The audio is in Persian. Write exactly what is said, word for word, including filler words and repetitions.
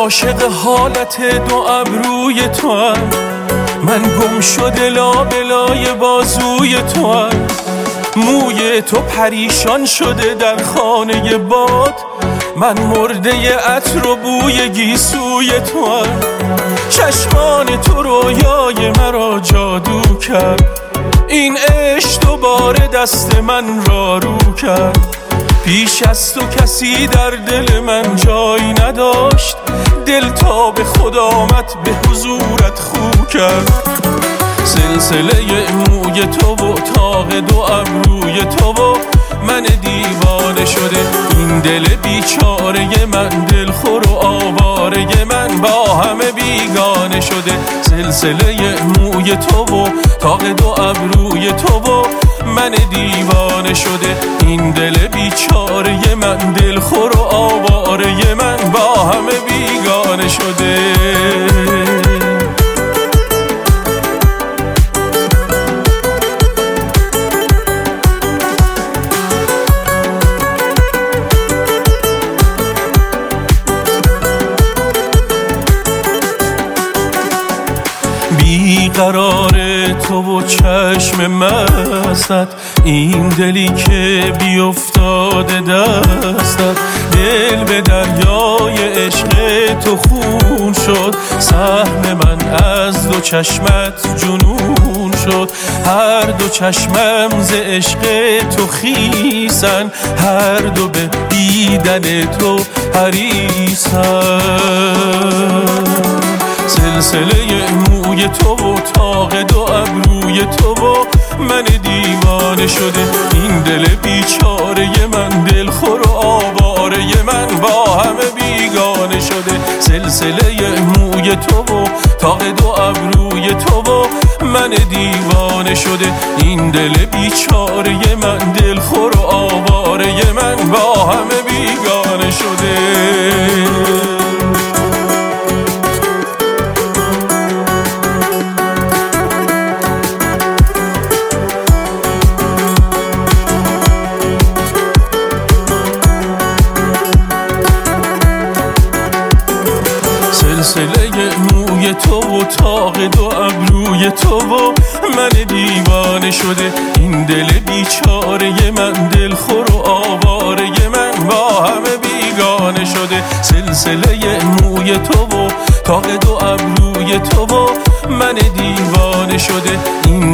عاشق حالت دو ابروی تو هم، من گم شده لابلای بازوی تو هم، موی تو پریشان شده در خانه باد، من مرده عطر و بوی گیسوی تو هم. چشمان تو رویای مرا جادو کرد، این عشق دوباره دست من را رو کرد. پیش از تو کسی در دل من جای نداشت، دل تا به خود آمد به حضورت خو کرد. سلسله موی تو و طاق دو ابروی تو و من دیوانه شده، این دل بیچاره من، دل خور و آواره من با همه بیگانه شده. سلسله موی تو و طاق دو ابروی تو و من دیوانه شده، این دل بیچاره من، دل خور و آواره من با همه بیگانه شده. بیقرار تو و چشم مستت، این دلی که بیافتاده دستت، دل به دریای عشق تو خون شد. سهم من از دو چشمت جنون شد، هر دو چشمم ز عشق تو خیسن، هر دو به دیدن تو حریصن. سلسله موی تو و طاق دو ابروی تو و من دیوانه شده، این دل بیچاره من، دل خور و آواره من با همه بیگانه شده. سلسله موی تو و طاق دو ابروی تو و من دیوانه شده، این دل بیچاره من، دل خور و آواره من با همه بیگانه شده. سلسله موی تو و طاق دو ابروی تو و من دیوانه شده، این دل بیچاره من، دل خور و آواره من با همه بیگانه شده. سلسله موی تو و طاق دو ابروی تو و من دیوانه شده، این